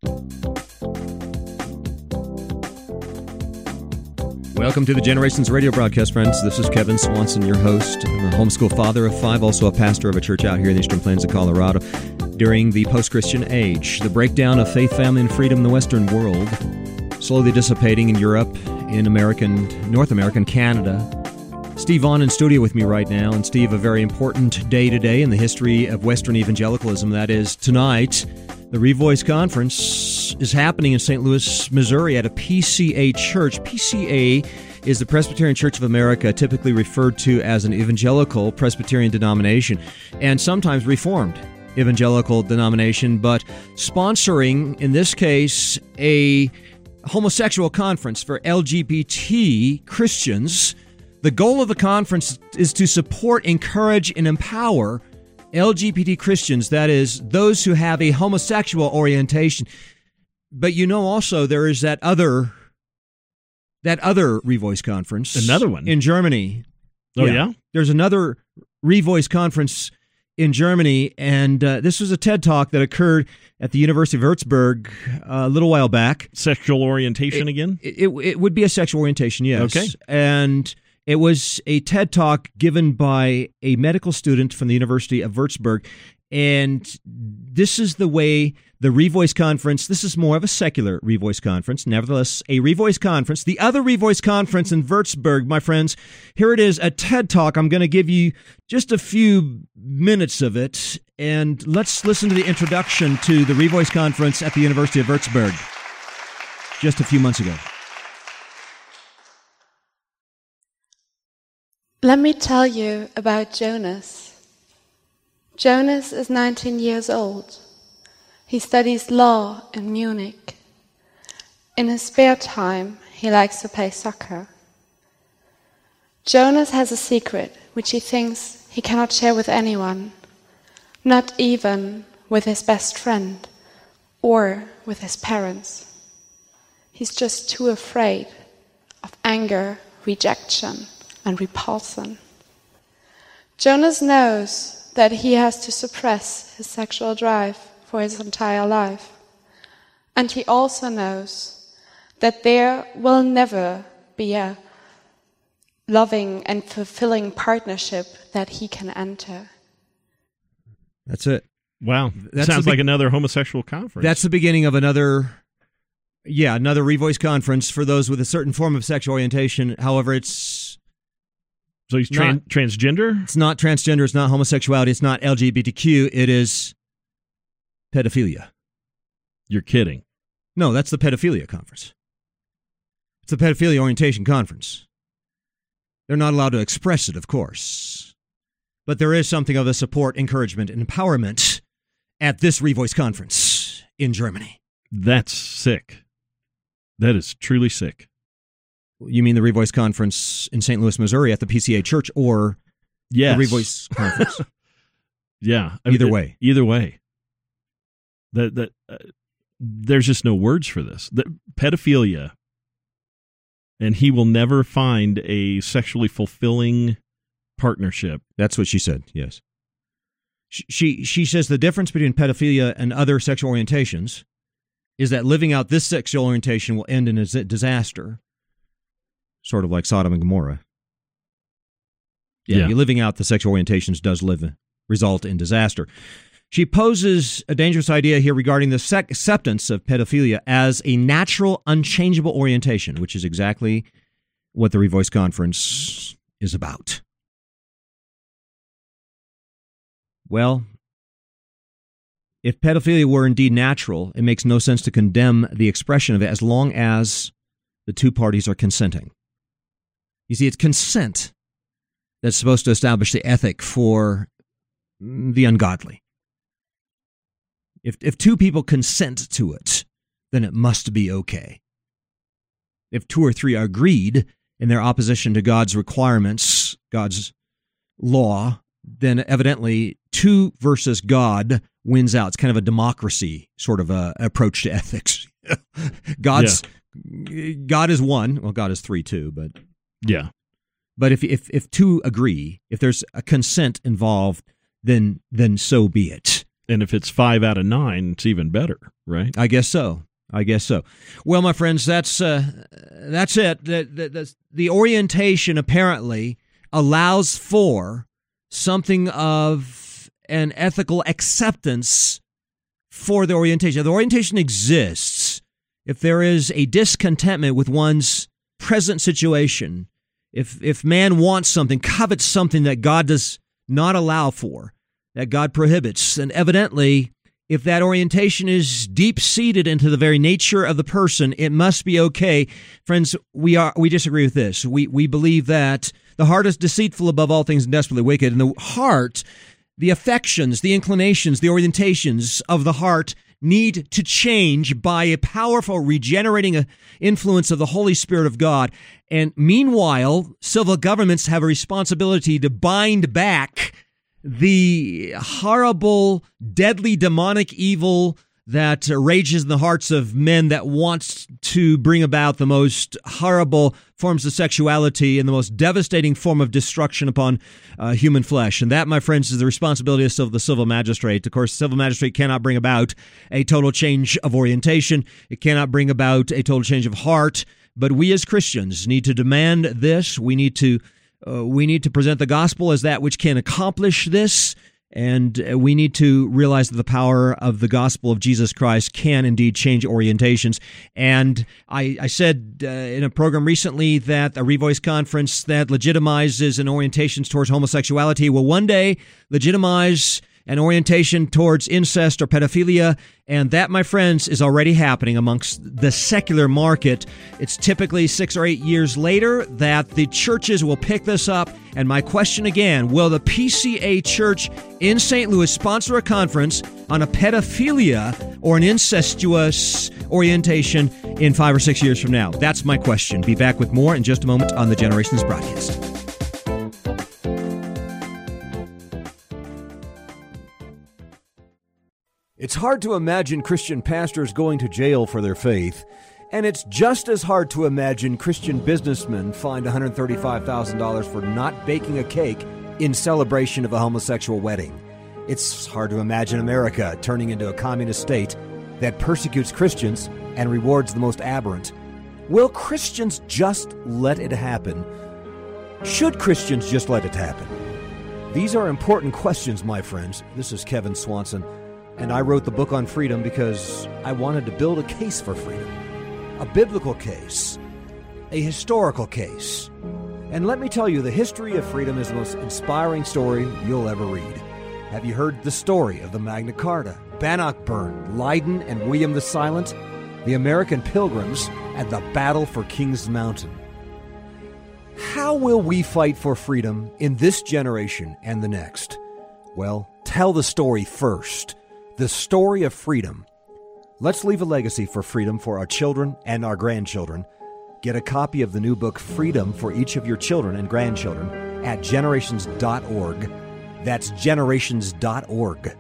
Welcome to the Generations Radio broadcast, friends. This is Kevin Swanson, your host. I'm a homeschool father of 5, also a pastor of a church out here in the Eastern Plains of Colorado. During the post-Christian age, the breakdown of faith, family, and freedom in the Western world, slowly dissipating in Europe, in North America, and Canada. Steve Vaughn in studio with me right now. And Steve, a very important day today in the history of Western evangelicalism. That is, tonight, the Revoice Conference is happening in St. Louis, Missouri at a PCA church. PCA is the Presbyterian Church of America, typically referred to as an evangelical Presbyterian denomination, and sometimes Reformed evangelical denomination, but sponsoring, in this case, a homosexual conference for LGBT Christians. The goal of the conference is to support, encourage, and empower LGBT Christians, that is, those who have a homosexual orientation. But also there is that other Revoice conference. Another one? In Germany. Oh, yeah? There's another Revoice conference in Germany, and this was a TED Talk that occurred at the University of Würzburg a little while back. Sexual orientation again? It would be a sexual orientation, yes. Okay. And it was a TED Talk given by a medical student from the University of Würzburg, and this is the way the Revoice Conference, this is more of a secular Revoice Conference, nevertheless a Revoice Conference. The other Revoice Conference in Würzburg, my friends, here it is, a TED Talk. I'm going to give you just a few minutes of it, and let's listen to the introduction to the Revoice Conference at the University of Würzburg just a few months ago. Let me tell you about Jonas. Jonas is 19 years old. He studies law in Munich. In his spare time, he likes to play soccer. Jonas has a secret which he thinks he cannot share with anyone, not even with his best friend or with his parents. He's just too afraid of anger, rejection, and repulsion. Jonas knows that he has to suppress his sexual drive for his entire life. And he also knows that there will never be a loving and fulfilling partnership that he can enter. That's it. Wow. Sounds like another homosexual conference. That's the beginning of another Revoice Conference for those with a certain form of sexual orientation. However, So he's transgender? It's not transgender, it's not homosexuality, it's not LGBTQ, it is pedophilia. You're kidding. No, that's the pedophilia conference. It's the pedophilia orientation conference. They're not allowed to express it, of course. But there is something of a support, encouragement, and empowerment at this Revoice Conference in Germany. That's sick. That is truly sick. You mean the Revoice Conference in St. Louis, Missouri at the PCA Church, or yes, the Revoice Conference? Yeah. Either way. Either way. There's just no words for this. Pedophilia, and he will never find a sexually fulfilling partnership. That's what she said, yes. She says the difference between pedophilia and other sexual orientations is that living out this sexual orientation will end in a disaster. Sort of like Sodom and Gomorrah. Yeah. Living out the sexual orientations does result in disaster. She poses a dangerous idea here regarding the acceptance of pedophilia as a natural, unchangeable orientation, which is exactly what the Revoice Conference is about. Well, if pedophilia were indeed natural, it makes no sense to condemn the expression of it as long as the two parties are consenting. You see, it's consent that's supposed to establish the ethic for the ungodly. If two people consent to it, then it must be okay. If two or three are agreed in their opposition to God's requirements, God's law, then evidently two versus God wins out. It's kind of a democracy sort of a approach to ethics. God is one. Well, God is three too, but yeah. But if two agree, if there's a consent involved, then so be it. And if it's 5 out of 9, it's even better, right? I guess so. Well, my friends, that's it. The orientation apparently allows for something of an ethical acceptance for the orientation. The orientation exists if there is a discontentment with one's present situation, if man wants something, covets something that God does not allow for, that God prohibits, and evidently, if that orientation is deep-seated into the very nature of the person, it must be okay. Friends, we disagree with this. We believe that the heart is deceitful above all things and desperately wicked, and the heart, the affections, the inclinations, the orientations of the heart need to change by a powerful regenerating influence of the Holy Spirit of God. And meanwhile, civil governments have a responsibility to bind back the horrible, deadly, demonic evil that rages in the hearts of men that wants to bring about the most horrible forms of sexuality and the most devastating form of destruction upon human flesh. And that, my friends, is the responsibility of the civil magistrate. Of course, the civil magistrate cannot bring about a total change of orientation. It cannot bring about a total change of heart. But we as Christians need to demand this. We need to present the gospel as that which can accomplish this, and we need to realize that the power of the gospel of Jesus Christ can indeed change orientations. And I said in a program recently that a Revoice conference that legitimizes an orientation towards homosexuality will one day legitimize an orientation towards incest or pedophilia, and that, my friends, is already happening amongst the secular market. It's typically 6 or 8 years later that the churches will pick this up, and my question again, will the PCA Church in St. Louis sponsor a conference on a pedophilia or an incestuous orientation in 5 or 6 years from now? That's my question. Be back with more in just a moment on the Generations broadcast. It's hard to imagine Christian pastors going to jail for their faith, and it's just as hard to imagine Christian businessmen fined $135,000 for not baking a cake in celebration of a homosexual wedding. It's hard to imagine America turning into a communist state that persecutes Christians and rewards the most aberrant. Will Christians just let it happen? Should Christians just let it happen? These are important questions, my friends. This is Kevin Swanson. And I wrote the book on freedom because I wanted to build a case for freedom. A biblical case. A historical case. And let me tell you, the history of freedom is the most inspiring story you'll ever read. Have you heard the story of the Magna Carta, Bannockburn, Leiden, and William the Silent, the American Pilgrims, and the Battle for Kings Mountain? How will we fight for freedom in this generation and the next? Well, tell the story first. The story of freedom. Let's leave a legacy for freedom for our children and our grandchildren. Get a copy of the new book, Freedom, for each of your children and grandchildren at generations.org. That's generations.org.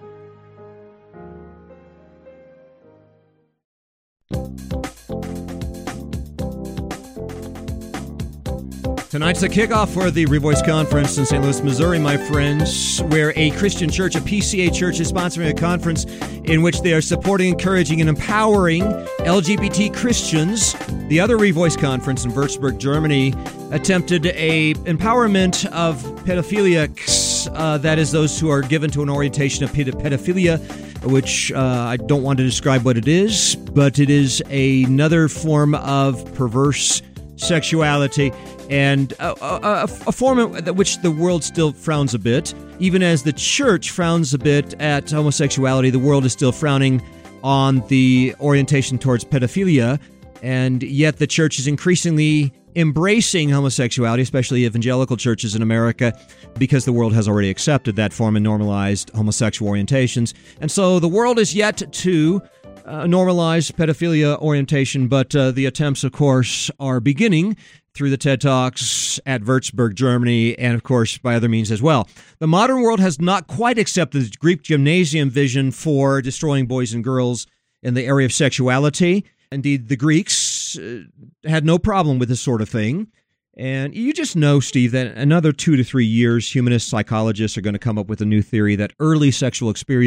Tonight's the kickoff for the Revoice Conference in St. Louis, Missouri, my friends, where a Christian church, a PCA church, is sponsoring a conference in which they are supporting, encouraging, and empowering LGBT Christians. The other Revoice Conference in Würzburg, Germany, attempted a empowerment of pedophiliacs, that is, those who are given to an orientation of pedophilia, which I don't want to describe what it is, but it is another form of perverse sexuality, and a form at which the world still frowns a bit. Even as the church frowns a bit at homosexuality, the world is still frowning on the orientation towards pedophilia, and yet the church is increasingly embracing homosexuality, especially evangelical churches in America, because the world has already accepted that form and normalized homosexual orientations. And so the world is yet to normalize pedophilia orientation, but the attempts, of course, are beginning through the TED Talks at Würzburg, Germany, and, of course, by other means as well. The modern world has not quite accepted the Greek gymnasium vision for destroying boys and girls in the area of sexuality. Indeed, the Greeks had no problem with this sort of thing. And you just know, Steve, that another 2 to 3 years, humanist psychologists are going to come up with a new theory that early sexual experience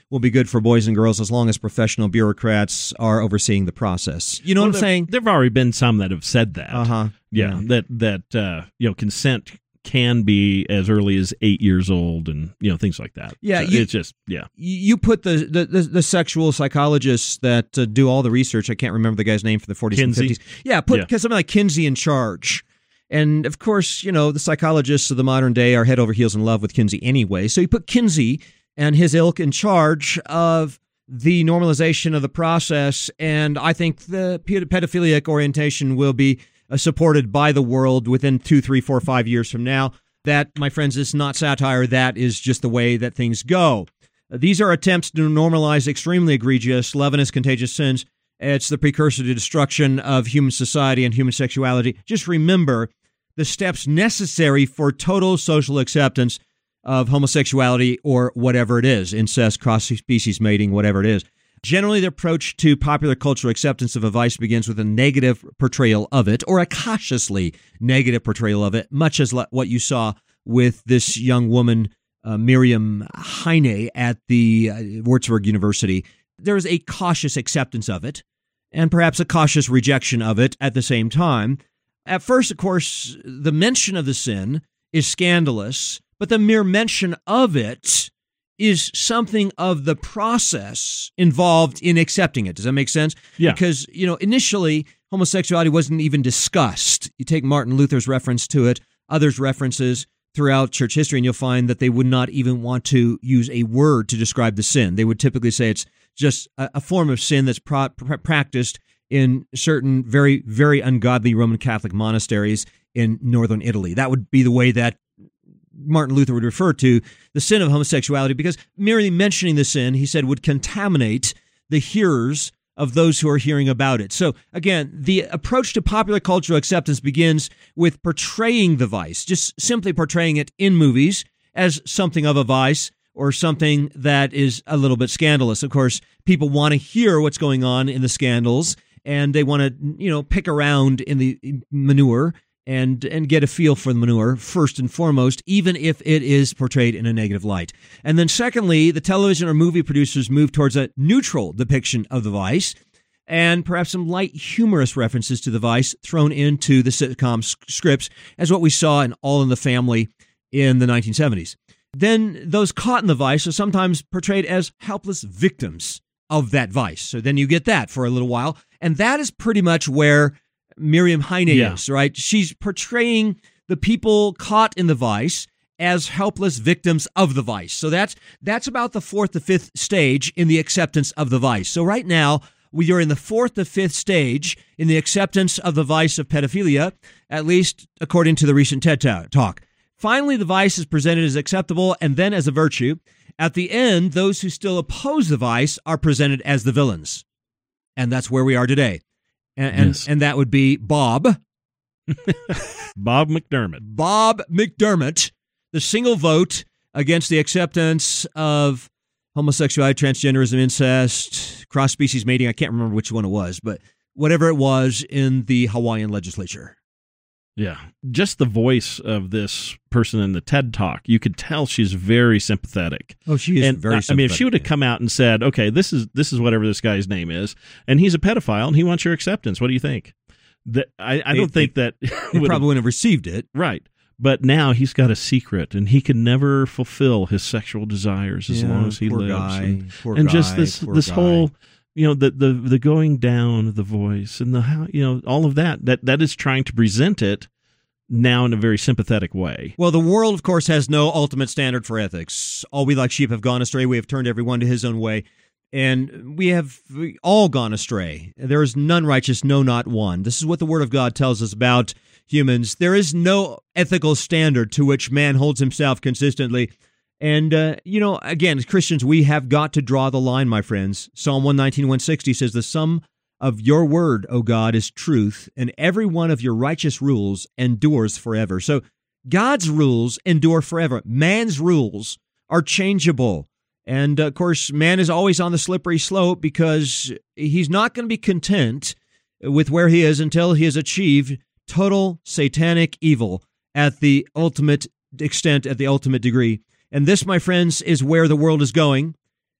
will be good for boys and girls as long as professional bureaucrats are overseeing the process. You know what I'm saying? There have already been some that have said that. Yeah. That consent can be as early as 8 years old, and things like that. Yeah, so it's just You put the sexual psychologists that do all the research. I can't remember the guy's name for the 40s Kinsey. and 50s. Yeah, put something like Kinsey in charge. And of course, the psychologists of the modern day are head over heels in love with Kinsey anyway. So you put Kinsey and his ilk in charge of the normalization of the process, and I think the pedophilic orientation will be supported by the world within 2, 3, 4, 5 years from now. That, my friends, is not satire. That is just the way that things go. These are attempts to normalize extremely egregious, leavenous, contagious sins. It's the precursor to destruction of human society and human sexuality. Just remember the steps necessary for total social acceptance of homosexuality or whatever it is, incest, cross-species mating, whatever it is. Generally, the approach to popular cultural acceptance of a vice begins with a negative portrayal of it, or a cautiously negative portrayal of it, much as what you saw with this young woman, Miriam Heine, at the Würzburg University. There is a cautious acceptance of it, and perhaps a cautious rejection of it at the same time. At first, of course, the mention of the sin is scandalous, but the mere mention of it is something of the process involved in accepting it. Does that make sense? Yeah. Because, initially, homosexuality wasn't even discussed. You take Martin Luther's reference to it, others' references throughout church history, and you'll find that they would not even want to use a word to describe the sin. They would typically say it's just a form of sin that's practiced in certain very, very ungodly Roman Catholic monasteries in northern Italy. That would be the way that Martin Luther would refer to the sin of homosexuality, because merely mentioning the sin, he said, would contaminate the hearers of those who are hearing about it. So again, the approach to popular cultural acceptance begins with portraying the vice, just simply portraying it in movies as something of a vice or something that is a little bit scandalous. Of course, people want to hear what's going on in the scandals, and they want to, pick around in the manure and get a feel for the manure, first and foremost, even if it is portrayed in a negative light. And then secondly, the television or movie producers move towards a neutral depiction of the vice, and perhaps some light humorous references to the vice thrown into the sitcom scripts, as what we saw in All in the Family in the 1970s. Then those caught in the vice are sometimes portrayed as helpless victims of that vice. So then you get that for a little while, and that is pretty much where Miriam Heine is, right? She's portraying the people caught in the vice as helpless victims of the vice. So that's about the 4th to 5th stage in the acceptance of the vice. So right now, we are in the 4th to 5th stage in the acceptance of the vice of pedophilia, at least according to the recent TED Talk. Finally, the vice is presented as acceptable and then as a virtue. At the end, those who still oppose the vice are presented as the villains. And that's where we are today. And that would be Bob. Bob McDermott. Bob McDermott, the single vote against the acceptance of homosexuality, transgenderism, incest, cross-species mating. I can't remember which one it was, but whatever it was in the Hawaiian legislature. Yeah. Just the voice of this person in the TED Talk, you could tell she's very sympathetic. Oh, she is very sympathetic. I mean, if she would have come out and said, okay, this is whatever this guy's name is, and he's a pedophile, and he wants your acceptance, what do you think? I don't think that... They probably wouldn't have received it. Right. But now he's got a secret, and he can never fulfill his sexual desires as long as he lives. Just this whole... the going down of the voice and the how, all of that is trying to present it now in a very sympathetic way. Well, the world, of course, has no ultimate standard for ethics. All we like sheep have gone astray. We have turned everyone to his own way. And we have all gone astray. There is none righteous, no, not one. This is what the Word of God tells us about humans. There is no ethical standard to which man holds himself consistently. And, again, as Christians, we have got to draw the line, my friends. Psalm 119, 160 says, "The sum of your word, O God, is truth, and every one of your righteous rules endures forever." So God's rules endure forever. Man's rules are changeable. And, of course, man is always on the slippery slope because he's not going to be content with where he is until he has achieved total satanic evil at the ultimate extent, at the ultimate degree. And this, my friends, is where the world is going.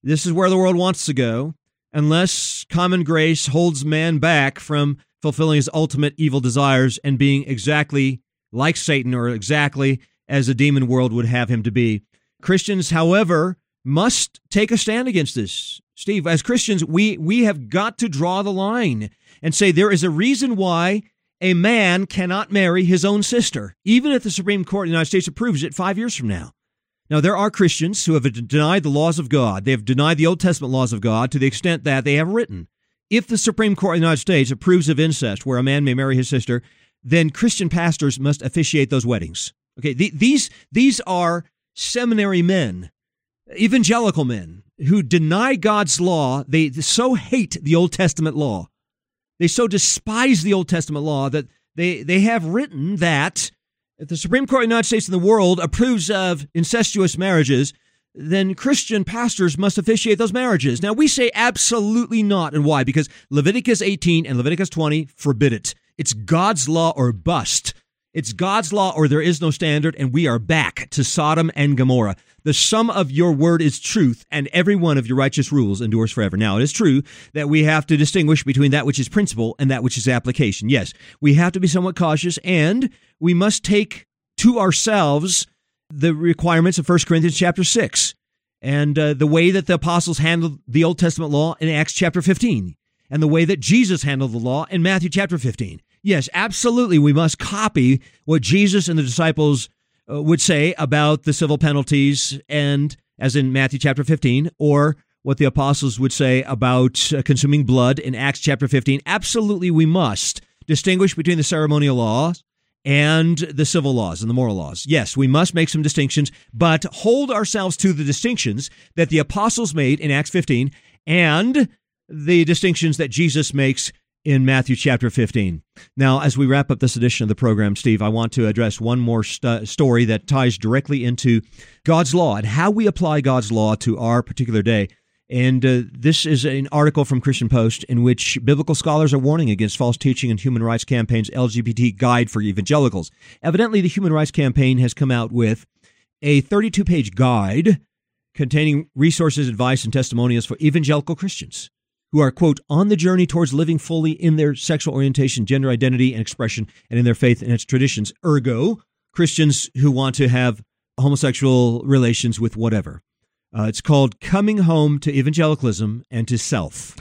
This is where the world wants to go, unless common grace holds man back from fulfilling his ultimate evil desires and being exactly like Satan or exactly as the demon world would have him to be. Christians, however, must take a stand against this. Steve, as Christians, we have got to draw the line and say there is a reason why a man cannot marry his own sister, even if the Supreme Court of the United States approves it 5 years from now. Now, there are Christians who have denied the laws of God. They have denied the Old Testament laws of God to the extent that they have written, if the Supreme Court of the United States approves of incest where a man may marry his sister, then Christian pastors must officiate those weddings. Okay, these are seminary men, evangelical men, who deny God's law. They so hate the Old Testament law. They so despise the Old Testament law that they have written that if the Supreme Court of the United States and the world approves of incestuous marriages, then Christian pastors must officiate those marriages. Now, we say absolutely not. And why? Because Leviticus 18 and Leviticus 20 forbid it. It's God's law or bust. It's God's law or there is no standard, and we are back to Sodom and Gomorrah. The sum of your word is truth, and every one of your righteous rules endures forever. Now, it is true that we have to distinguish between that which is principle and that which is application. Yes, we have to be somewhat cautious, and we must take to ourselves the requirements of 1 Corinthians chapter 6 and the way that the apostles handled the Old Testament law in Acts chapter 15 and the way that Jesus handled the law in Matthew chapter 15. Yes, absolutely, we must copy what Jesus and the disciples would say about the civil penalties, and as in Matthew chapter 15, or what the apostles would say about consuming blood in Acts chapter 15. Absolutely, we must distinguish between the ceremonial laws and the civil laws and the moral laws. Yes, we must make some distinctions, but hold ourselves to the distinctions that the apostles made in Acts 15 and the distinctions that Jesus makes in Matthew chapter 15. Now, as we wrap up this edition of the program, Steve, I want to address one more story that ties directly into God's law and how we apply God's law to our particular day. And this is an article from Christian Post in which biblical scholars are warning against false teaching and Human Rights Campaign's LGBT guide for evangelicals. Evidently, the Human Rights Campaign has come out with a 32-page guide containing resources, advice, and testimonials for evangelical Christians who are, quote, on the journey towards living fully in their sexual orientation, gender identity, and expression, and in their faith and its traditions. Ergo, Christians who want to have homosexual relations with whatever. It's called Coming Home to Evangelicalism and to Self.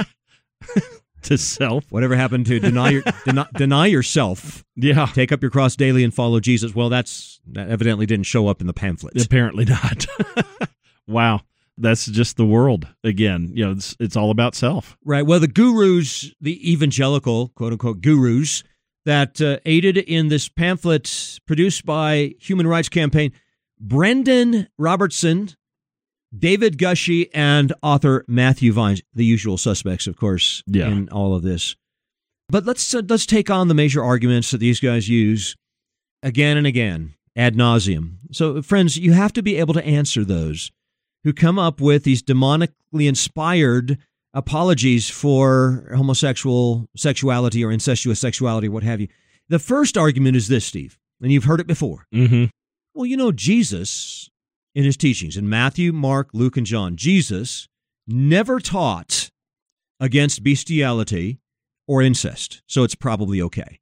To self? Whatever happened to deny yourself. Yeah. Take up your cross daily and follow Jesus. Well, that evidently didn't show up in the pamphlets. Apparently not. Wow. That's just the world again. You know, it's all about self. Right. Well, the gurus, the evangelical, quote unquote, gurus that aided in this pamphlet produced by Human Rights Campaign, Brendan Robertson, David Gushee, and author Matthew Vines, the usual suspects, of course, in all of this. But let's take on the major arguments that these guys use again and again, ad nauseum. So, friends, you have to be able to answer those who come up with these demonically inspired apologies for homosexual sexuality or incestuous sexuality, what have you. The first argument is this, Steve, and you've heard it before. Mm-hmm. Well, you know, Jesus, in his teachings, in Matthew, Mark, Luke, and John, Jesus never taught against bestiality or incest, so it's probably okay.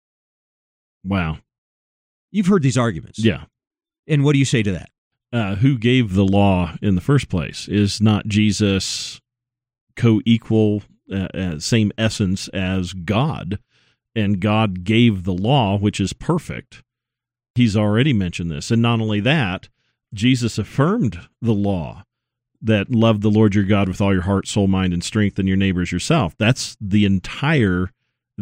Wow. You've heard these arguments. Yeah. And what do you say to that? Who gave the law in the first place? Is not Jesus co-equal, same essence as God? And God gave the law, which is perfect. He's already mentioned this. And not only that, Jesus affirmed the law that love the Lord your God with all your heart, soul, mind, and strength, and your neighbor as yourself. That's the entirety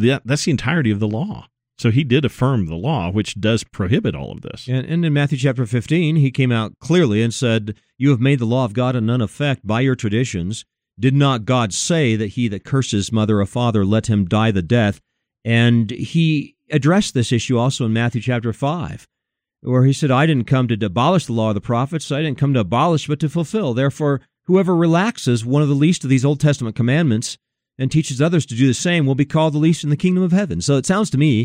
of the law. So he did affirm the law, which does prohibit all of this. And in Matthew chapter 15, he came out clearly and said, you have made the law of God of none effect by your traditions. Did not God say that he that curses mother or father, let him die the death? And he addressed this issue also in Matthew chapter 5, where he said, I didn't come to abolish the law of the prophets. I didn't come to abolish, but to fulfill. Therefore, whoever relaxes one of the least of these Old Testament commandments and teaches others to do the same will be called the least in the kingdom of heaven. So it sounds to me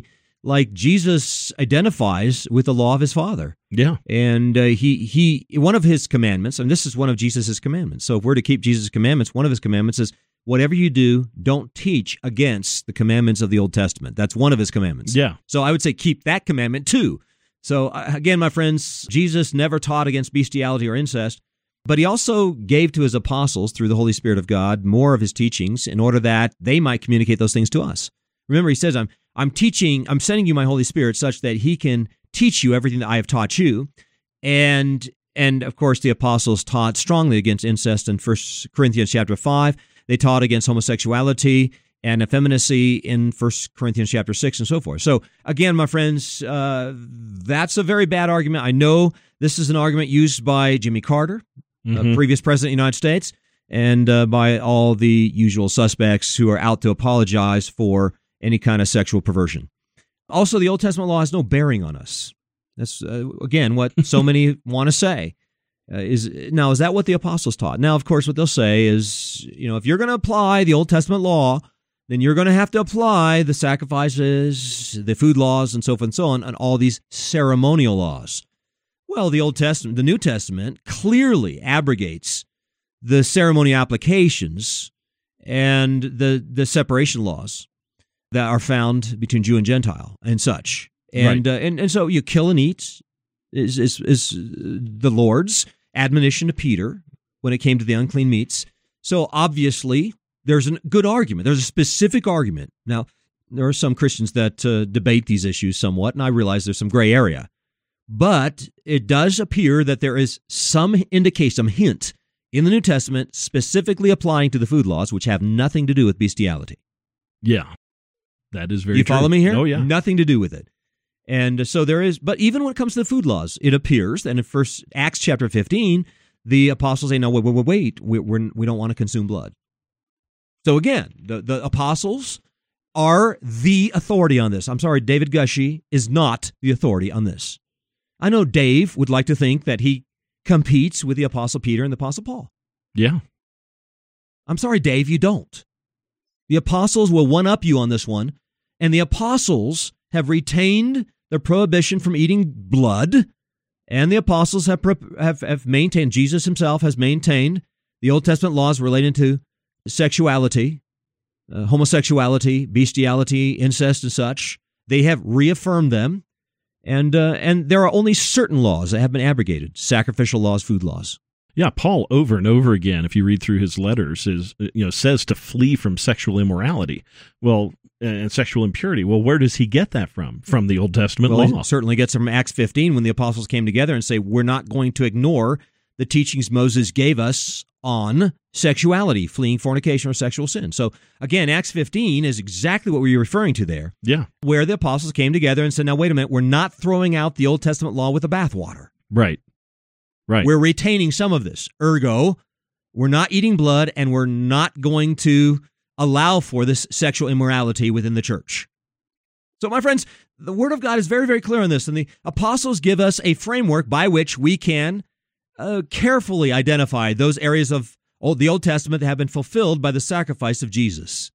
like Jesus identifies with the law of his Father. Yeah. And he one of his commandments, and this is one of Jesus' commandments. So if we're to keep Jesus' commandments, one of his commandments is, whatever you do, don't teach against the commandments of the Old Testament. That's one of his commandments. Yeah. So I would say keep that commandment too. So again, my friends, Jesus never taught against bestiality or incest, but he also gave to his apostles, through the Holy Spirit of God, more of his teachings in order that they might communicate those things to us. Remember, he says, I'm sending you my Holy Spirit such that he can teach you everything that I have taught you. And of course, the apostles taught strongly against incest in 1 Corinthians chapter 5. They taught against homosexuality and effeminacy in 1 Corinthians chapter 6 and so forth. So again, my friends, that's a very bad argument. I know this is an argument used by Jimmy Carter, previous president of the United States, and by all the usual suspects who are out to apologize for any kind of sexual perversion. Also, the Old Testament law has no bearing on us. That's, again, what so many want to say. Is that what the apostles taught? Now, of course, what they'll say is, if you're going to apply the Old Testament law, then you're going to have to apply the sacrifices, the food laws, and so forth and so on all these ceremonial laws. Well, the New Testament clearly abrogates the ceremonial applications and the separation laws that are found between Jew and Gentile and such. And right. And so you kill and eat is the Lord's admonition to Peter when it came to the unclean meats. So obviously, there's a good argument. There's a specific argument. Now, there are some Christians that debate these issues somewhat, and I realize there's some gray area. But it does appear that there is some indication, some hint in the New Testament specifically applying to the food laws, which have nothing to do with bestiality. Yeah, that is very true. You follow me here? Oh, yeah. Nothing to do with it. And so there is, but even when it comes to the food laws, it appears, and in Acts chapter 15, the apostles say, no, wait, we don't want to consume blood. So again, the apostles are the authority on this. I'm sorry, David Gushee is not the authority on this. I know Dave would like to think that he competes with the Apostle Peter and the Apostle Paul. Yeah. I'm sorry, Dave, you don't. The apostles will one-up you on this one, and the apostles have retained the prohibition from eating blood, and the apostles have maintained, Jesus himself has maintained the Old Testament laws relating to sexuality, homosexuality, bestiality, incest, and such. They have reaffirmed them, and there are only certain laws that have been abrogated: sacrificial laws, food laws. Yeah, Paul over and over again, if you read through his letters, says to flee from sexual immorality. Well, and sexual impurity. Well, where does he get that from? From the Old Testament law. He certainly gets it from Acts 15 when the apostles came together and say, we're not going to ignore the teachings Moses gave us on sexuality, fleeing fornication or sexual sin. So again, Acts 15 is exactly what we were referring to there. Yeah. Where the apostles came together and said, now wait a minute, we're not throwing out the Old Testament law with the bathwater. Right. We're retaining some of this. Ergo, we're not eating blood, and we're not going to allow for this sexual immorality within the church. So, my friends, the Word of God is very, very clear on this, and the apostles give us a framework by which we can carefully identify those areas of the Old Testament that have been fulfilled by the sacrifice of Jesus,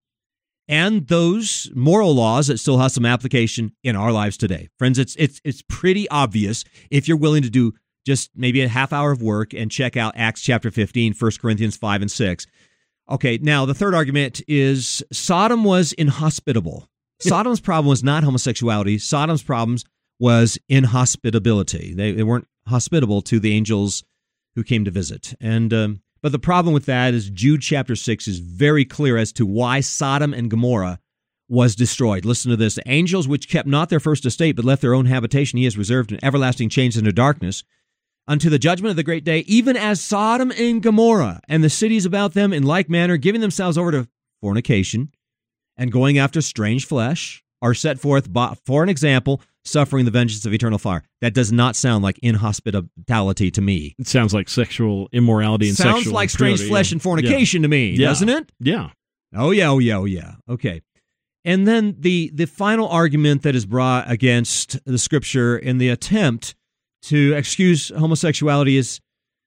and those moral laws that still have some application in our lives today. Friends, it's pretty obvious if you're willing to do just maybe a half hour of work and check out Acts chapter 15, 1 Corinthians 5 and 6. Okay, now the third argument is Sodom was inhospitable. Sodom's problem was not homosexuality. Sodom's problem was inhospitability. They weren't hospitable to the angels who came to visit. And but the problem with that is Jude chapter 6 is very clear as to why Sodom and Gomorrah was destroyed. Listen to this. The angels which kept not their first estate but left their own habitation, he has reserved in everlasting chains into darkness, unto the judgment of the great day, even as Sodom and Gomorrah and the cities about them in like manner, giving themselves over to fornication and going after strange flesh, are set forth for an example, suffering the vengeance of eternal fire. That does not sound like inhospitality to me. It sounds like sexual immorality and sexual impurity. Sounds like strange flesh and fornication to me, doesn't it? Yeah. Oh, yeah. Okay. And then the final argument that is brought against the Scripture in the attempt to excuse homosexuality is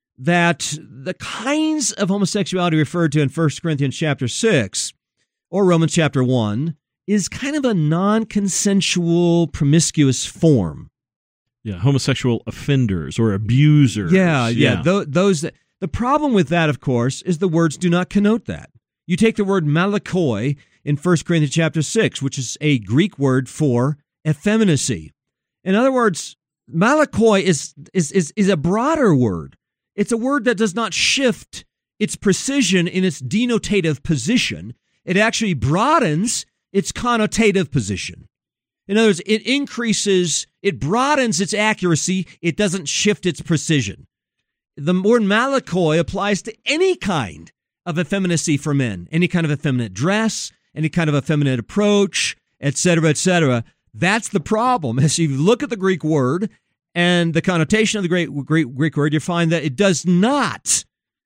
that the kinds of homosexuality referred to in 1 Corinthians chapter 6 or Romans chapter 1 is kind of a non-consensual, promiscuous form. Yeah, homosexual offenders or abusers. Yeah. Those that, the problem with that, of course, is the words do not connote that. You take the word malakoi in 1 Corinthians chapter 6, which is a Greek word for effeminacy. In other words, malakoi is a broader word. It's a word that does not shift its precision in its denotative position. It actually broadens its connotative position. In other words, it broadens its accuracy. It doesn't shift its precision. The word malakoi applies to any kind of effeminacy for men, any kind of effeminate dress, any kind of effeminate approach, etc., etc. That's the problem. As you look at the Greek word and the connotation of the Greek word, you find that it does not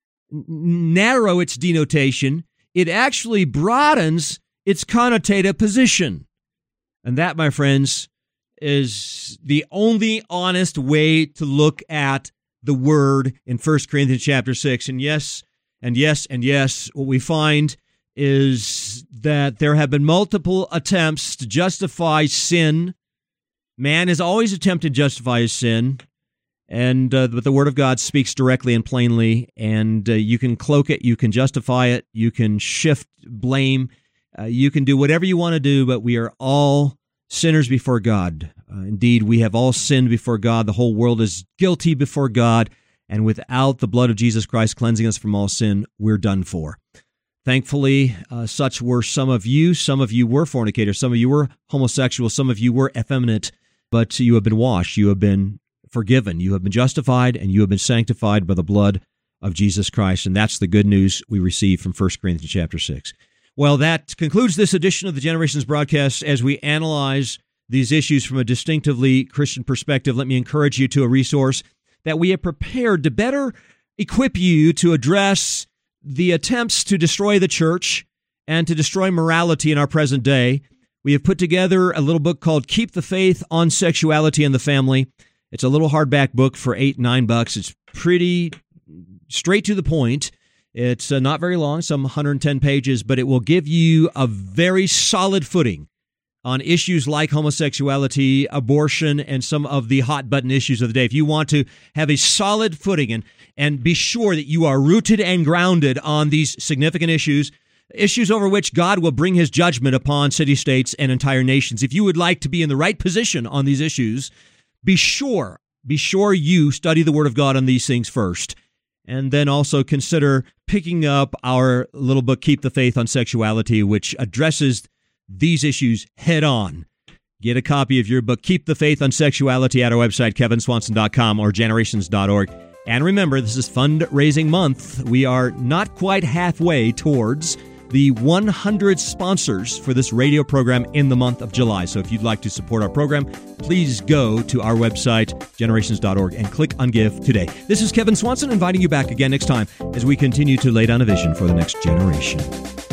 narrow its denotation. It actually broadens its connotative position. And that, my friends, is the only honest way to look at the word in 1 Corinthians chapter 6. And yes, what we find is that there have been multiple attempts to justify sin. Man has always attempted to justify his sin, but the Word of God speaks directly and plainly, and you can cloak it, you can justify it, you can shift blame, you can do whatever you want to do, but we are all sinners before God. Indeed, we have all sinned before God. The whole world is guilty before God, and without the blood of Jesus Christ cleansing us from all sin, we're done for. Thankfully, such were some of you. Some of you were fornicators. Some of you were homosexual. Some of you were effeminate, but you have been washed. You have been forgiven. You have been justified, and you have been sanctified by the blood of Jesus Christ. And that's the good news we receive from 1 Corinthians chapter 6. Well, that concludes this edition of the Generations broadcast. As we analyze these issues from a distinctively Christian perspective, let me encourage you to a resource that we have prepared to better equip you to address the attempts to destroy the church and to destroy morality in our present day. We have put together a little book called Keep the Faith on Sexuality and the Family. It's a little hardback book for $8-9. It's pretty straight to the point. It's not very long, some 110 pages, but it will give you a very solid footing on issues like homosexuality, abortion, and some of the hot-button issues of the day. If you want to have a solid footing and be sure that you are rooted and grounded on these significant issues over which God will bring his judgment upon city-states and entire nations. If you would like to be in the right position on these issues, be sure you study the Word of God on these things first. And then also consider picking up our little book, Keep the Faith on Sexuality, which addresses these issues head on. Get a copy of your book, Keep the Faith on Sexuality, at our website, kevinswanson.com or generations.org. And remember, this is fundraising month. We are not quite halfway towards the 100 sponsors for this radio program in the month of July. So if you'd like to support our program, please go to our website, generations.org, and click on Give today. This is Kevin Swanson inviting you back again next time as we continue to lay down a vision for the next generation.